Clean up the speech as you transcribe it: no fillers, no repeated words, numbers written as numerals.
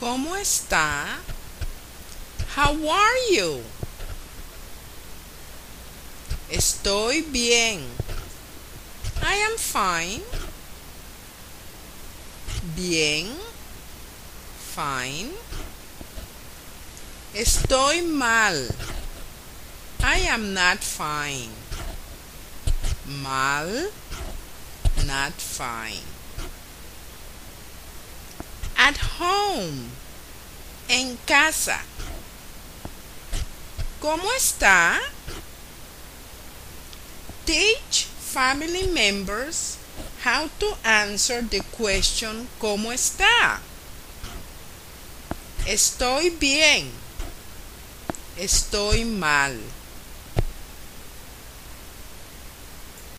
¿Cómo está? How are you? Estoy bien. I am fine. Bien. Fine. Estoy mal. I am not fine. Mal. Not fine. At home. En casa. ¿Cómo está? Teach family members how to answer the question ¿cómo está? Estoy bien. Estoy mal.